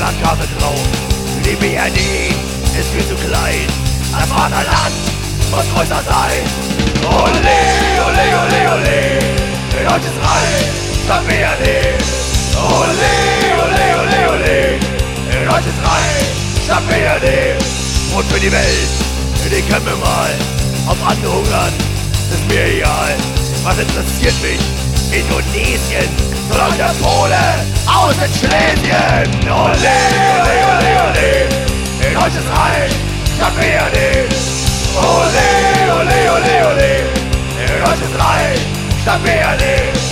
Plakate drauf. Die BRD ist viel zu klein. Das Vaterland muss größer sein. Ole, ole, ole, ole, Deutsches Reich, statt BRD. Ole, ole, ole, ole, Deutsches Reich, statt BRD. Und für die Welt, die können wir mal auf andere hungern, ist mir egal. Was interessiert mich? Indonesien, solange der Pole aus in Schlesien. Ole, ole, ole, ole, Deutsches Reich, statt BRD. Ole, ole, ole, ole, Deutsches Reich, statt BRD.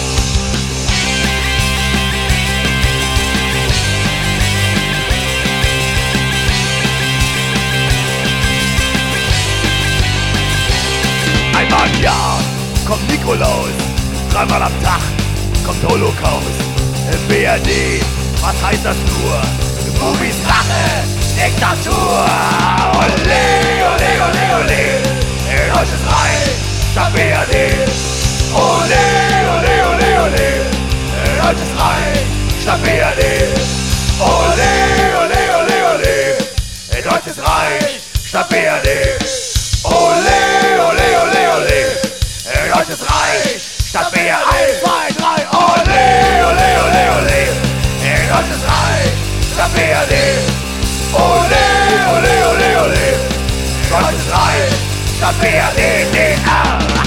Einmal im Jahr kommt Nikolaus, dreimal am Tag kommt Holocaust. BRD, was heißt das nur? Movies, Rache, Diktatur. Ole, ole, ole, ole, Deutsches Reich, statt BRD. Ole, ole, ole, ole, Deutsches Reich, statt BRD. Ole, ole, ole, ole, Deutsches Reich, statt BRD. Ole, ole, ole, ole, Deutsches Reich, statt BRD. 1, 2, 3, ole, ole, ole, ole, Deutsches Reich, statt BRD. Ole, ole, ole, ole, Deutsches Reich, statt BRD, DR.